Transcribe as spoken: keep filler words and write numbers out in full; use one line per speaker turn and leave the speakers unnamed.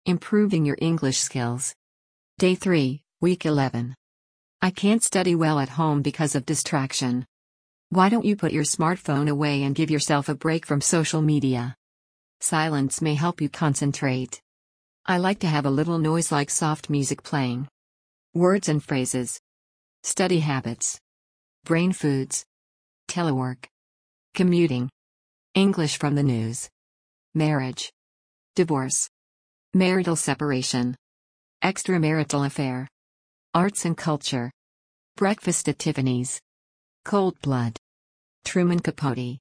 Improving your English skills. Day three, Week eleven. I can't study well at home because of distraction. Why don't you put your smartphone away and give yourself a break from social media? Silence may help you concentrate. I like to have a little noise like soft music playing. Words and phrases. Study habits. Brain foods. Telework. Commuting. English from the news. Marriage. Divorce. Marital separation. Extramarital affair. Arts and culture. Breakfast at Tiffany's. Cold blood. Truman Capote.